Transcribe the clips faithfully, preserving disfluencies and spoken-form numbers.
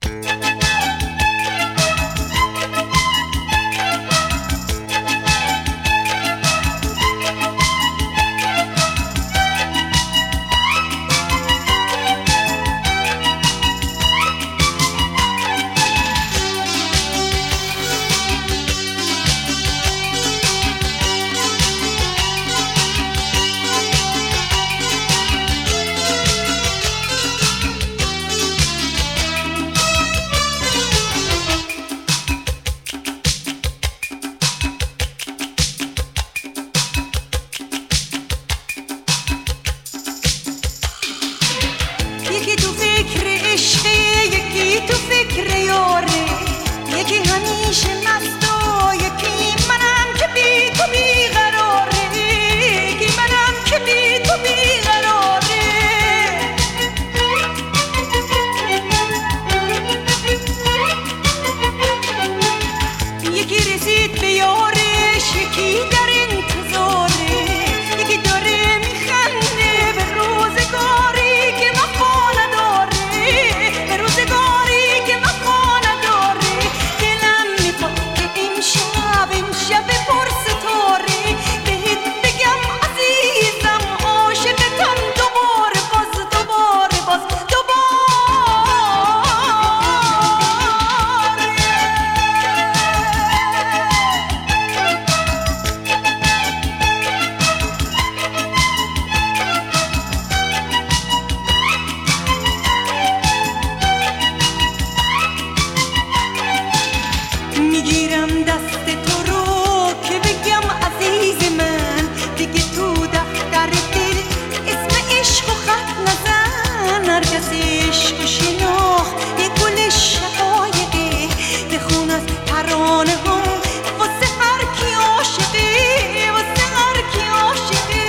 یکی تو فکر عشقه، یکی تو فکر یاره، یکی همیشه مست و یکی منم که بی تو بیقراره، یکی منم که بی تو بیقراره. یکی رسید به یارش، یکی در انتظاره، یکی داره میخنده به روزگاری که وفا نداره، به روزگاری که وفا نداره. دلم میخواد که امشب امشب پر ستاره بهت بگم عزیزم عاشقتم دوباره باز دوباره باز دوباره. میگیرم دست تو رو که بگم عزیز من، دیگه تو دفتر دل اسم عشق و خط نزن. هر کسی عشق شناخت یه گل شقایقه، بخون از ترانه هم واسه هر کی عاشقه، واسه هر کی عاشقه.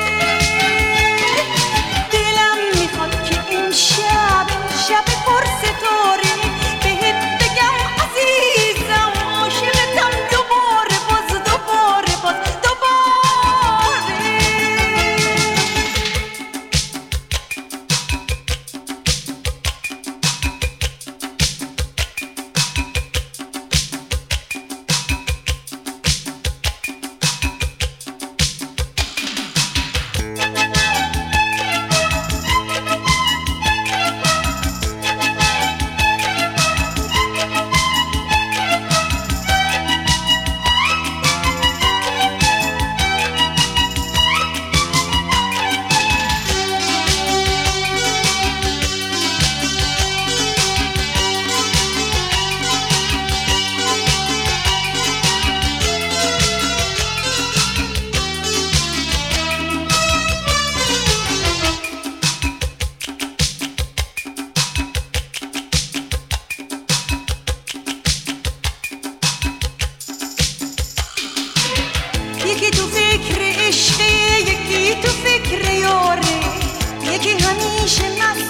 دلم میخواد که امشب امشب پر ستاره بهت بگم عزیزم عاشقتم دوباره باز دوباره باز دوباره. یکی تو فکر عشقه، یکی تو فکر یاره، یکی همیشه مست